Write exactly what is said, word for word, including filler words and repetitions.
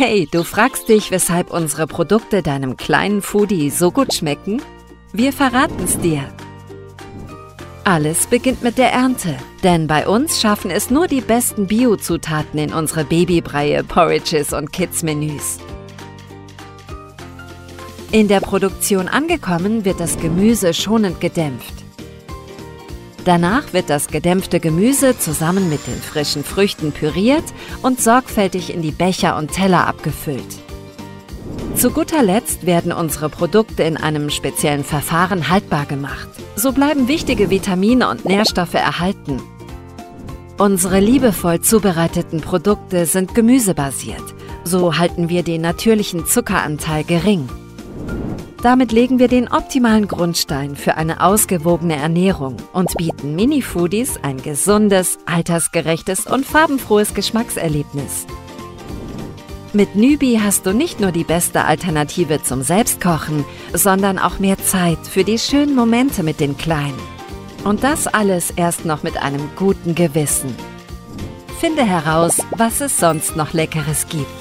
Hey, du fragst dich, weshalb unsere Produkte deinem kleinen Foodie so gut schmecken? Wir verraten's dir. Alles beginnt mit der Ernte, denn bei uns schaffen es nur die besten Bio-Zutaten in unsere Babybreie, Porridges und Kids-Menüs. In der Produktion angekommen, wird das Gemüse schonend gedämpft. Danach wird das gedämpfte Gemüse zusammen mit den frischen Früchten püriert und sorgfältig in die Becher und Teller abgefüllt. Zu guter Letzt werden unsere Produkte in einem speziellen Verfahren haltbar gemacht. So bleiben wichtige Vitamine und Nährstoffe erhalten. Unsere liebevoll zubereiteten Produkte sind gemüsebasiert. So halten wir den natürlichen Zuckeranteil gering. Damit legen wir den optimalen Grundstein für eine ausgewogene Ernährung und bieten Mini-Foodies ein gesundes, altersgerechtes und farbenfrohes Geschmackserlebnis. Mit Nübi hast du nicht nur die beste Alternative zum Selbstkochen, sondern auch mehr Zeit für die schönen Momente mit den Kleinen. Und das alles erst noch mit einem guten Gewissen. Finde heraus, was es sonst noch Leckeres gibt.